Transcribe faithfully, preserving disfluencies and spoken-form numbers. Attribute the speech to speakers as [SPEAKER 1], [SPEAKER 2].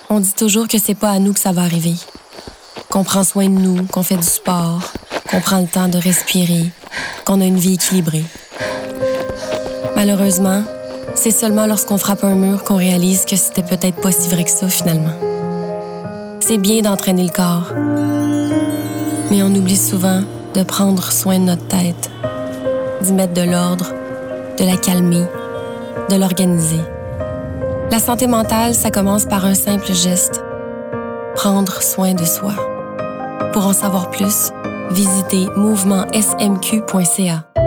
[SPEAKER 1] On dit toujours que c'est pas à nous que ça va arriver. Qu'on prend soin de nous, qu'on fait du sport, qu'on prend le temps de respirer, qu'on a une vie équilibrée. Malheureusement, c'est seulement lorsqu'on frappe un mur qu'on réalise que c'était peut-être pas si vrai que ça, finalement. C'est bien d'entraîner le corps, mais on oublie souvent de prendre soin de notre tête, d'y mettre de l'ordre, de la calmer, de l'organiser. La santé mentale, ça commence par un simple geste, prendre soin de soi. Pour en savoir plus, visitez mouvement s m q point c a.